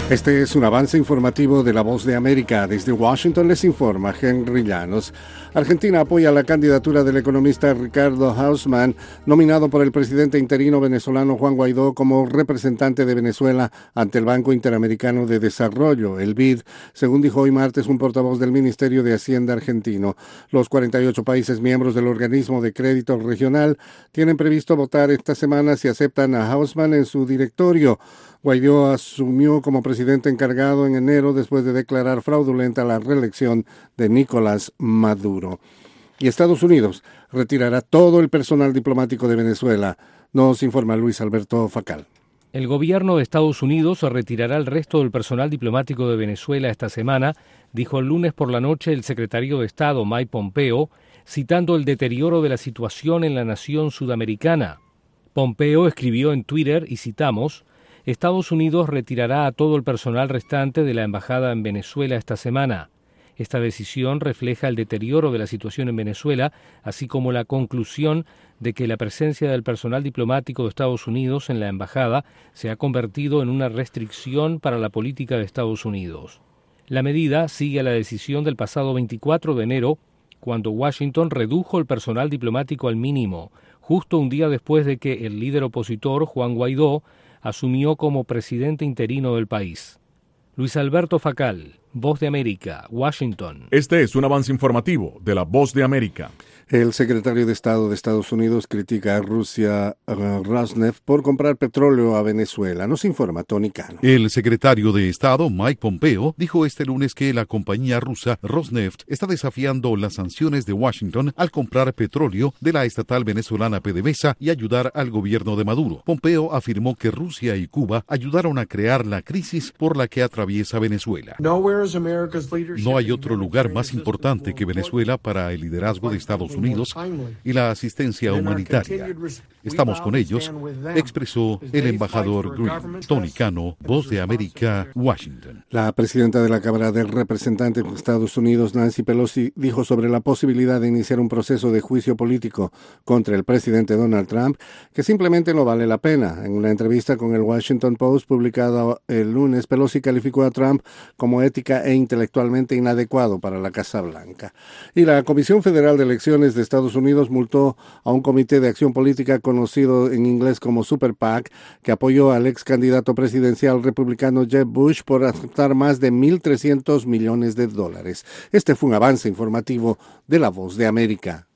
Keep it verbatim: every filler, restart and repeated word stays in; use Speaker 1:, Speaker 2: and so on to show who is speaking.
Speaker 1: Este es un avance informativo de La Voz de América. Desde Washington les informa Henry Llanos. Argentina apoya la candidatura del economista Ricardo Hausmann, nominado por el presidente interino venezolano Juan Guaidó como representante de Venezuela ante el Banco Interamericano de Desarrollo, el B I D, según dijo hoy martes un portavoz del Ministerio de Hacienda argentino. Los cuarenta y ocho países miembros del organismo de crédito regional tienen previsto votar esta semana si aceptan a Hausmann en su directorio. Guaidó asumió como presidente encargado en enero después de declarar fraudulenta la reelección de Nicolás Maduro. Y Estados Unidos retirará todo el personal diplomático de Venezuela, nos informa Luis Alberto Facal.
Speaker 2: El gobierno de Estados Unidos retirará el resto del personal diplomático de Venezuela esta semana, dijo el lunes por la noche el secretario de Estado Mike Pompeo, citando el deterioro de la situación en la nación sudamericana. Pompeo escribió en Twitter, y citamos: Estados Unidos retirará a todo el personal restante de la embajada en Venezuela esta semana. Esta decisión refleja el deterioro de la situación en Venezuela, así como la conclusión de que la presencia del personal diplomático de Estados Unidos en la embajada se ha convertido en una restricción para la política de Estados Unidos. La medida sigue a la decisión del pasado veinticuatro de enero, cuando Washington redujo el personal diplomático al mínimo, justo un día después de que el líder opositor, Juan Guaidó, asumió como presidente interino del país. Luis Alberto Facal, Voz de América, Washington.
Speaker 3: Este es un avance informativo de La Voz de América.
Speaker 1: El secretario de Estado de Estados Unidos critica a Rusia uh, Rosneft por comprar petróleo a Venezuela. Nos informa Tony Cano.
Speaker 4: El secretario de Estado, Mike Pompeo, dijo este lunes que la compañía rusa Rosneft está desafiando las sanciones de Washington al comprar petróleo de la estatal venezolana PDVSA y ayudar al gobierno de Maduro. Pompeo afirmó que Rusia y Cuba ayudaron a crear la crisis por la que atraviesa Venezuela. No hay otro lugar más importante que Venezuela para el liderazgo de Estados Unidos Unidos y la asistencia humanitaria. Estamos con ellos, expresó el embajador Green. Tony Cano, Voz de América, Washington.
Speaker 1: La presidenta de la Cámara de Representantes de Estados Unidos, Nancy Pelosi, dijo sobre la posibilidad de iniciar un proceso de juicio político contra el presidente Donald Trump que simplemente no vale la pena. En una entrevista con el Washington Post publicada el lunes, Pelosi calificó a Trump como ética e intelectualmente inadecuado para la Casa Blanca. Y la Comisión Federal de Elecciones de Estados Unidos multó a un comité de acción política conocido en inglés como Super PAC, que apoyó al ex candidato presidencial republicano Jeb Bush por aceptar más de mil trescientos millones de dólares. Este fue un avance informativo de La Voz de América.